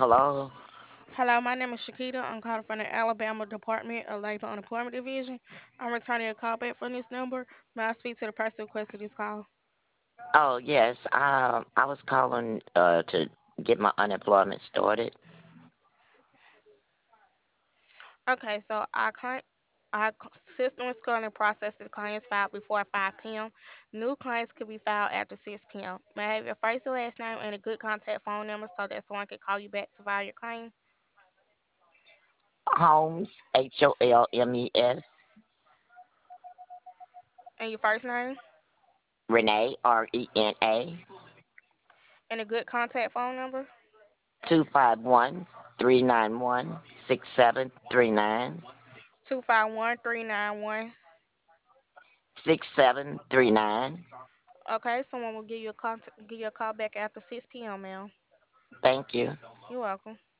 Hello. Hello, my name is Shakita. I'm calling from the Alabama Department of Labor and Employment Division. I'm returning a call back from this number. May I speak to the person who requested this call? Oh yes. I was calling to get my unemployment started. Okay, so system is currently processing clients filed before 5 p.m. New clients could be filed after 6 p.m. May I have your first and last name and a good contact phone number so that someone can call you back to file your claim? Holmes, Holmes. And your first name Renee, Rena. and a good contact phone number? 251-391-6739. 251-391. 6739. Okay, someone will give you a call back after 6 p.m., ma'am. Thank you. You're welcome.